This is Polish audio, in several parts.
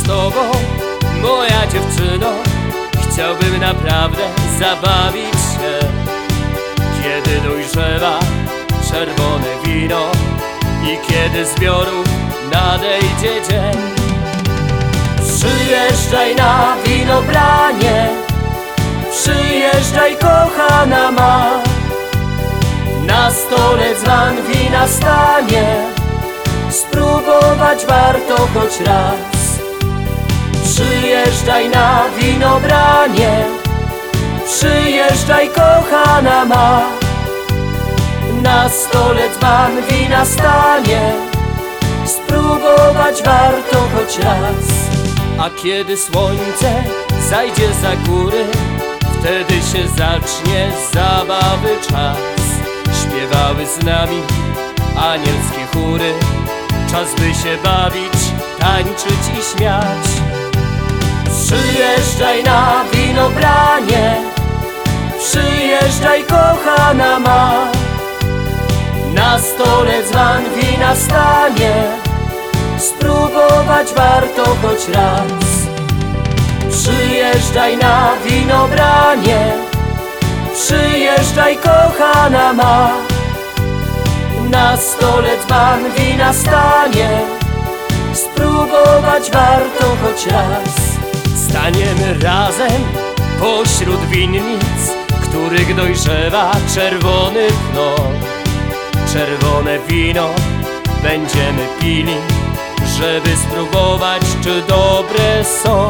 z tobą, moja dziewczyno, chciałbym naprawdę zabawić się. Kiedy dojrzewa czerwone wino i kiedy zbiorów nadejdzie dzień, przyjeżdżaj na winobranie, przyjeżdżaj kochana ma. Na stole dzban wina stanie, spróbować warto choć raz. Przyjeżdżaj na winobranie, przyjeżdżaj kochana ma. Na stole dzban wina stanie, spróbować warto choć raz. A kiedy słońce zajdzie za góry, wtedy się zacznie zabawy czas. Śpiewały z nami anielskie chóry, czas by się bawić, tańczyć i śmiać. Przyjeżdżaj na winobranie, przyjeżdżaj kochana ma. Na stole dzban wina stanie, spróbować warto choć raz. Przyjeżdżaj na winobranie, przyjeżdżaj kochana ma. Na stole dzban wina stanie, spróbować warto choć raz. Staniemy razem pośród winnic, których dojrzewa czerwony pnął. Czerwone wino będziemy pili, żeby spróbować, czy dobre są.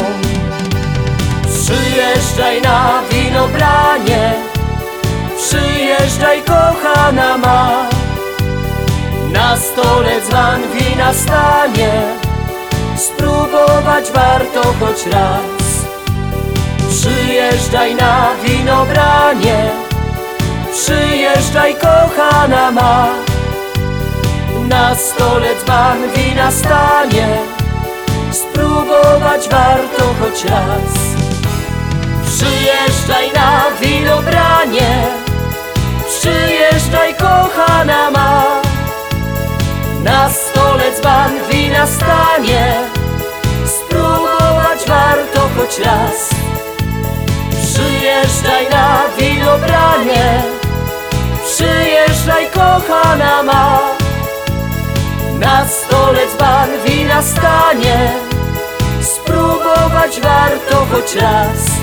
Przyjeżdżaj na winobranie, przyjeżdżaj kochana ma. Na stole dzban wina stanie, spróbować warto choć raz. Przyjeżdżaj na winobranie, przyjeżdżaj kochana ma. Na stole dzban wina stanie, spróbować warto choć raz. Przyjeżdżaj na winobranie, przyjeżdżaj kochana ma. Na stole dzban wina stanie, spróbować warto choć raz. Przyjeżdżaj na winobranie, przyjeżdżaj kochana ma. Na stole dzban wina stanie, spróbować warto choć raz.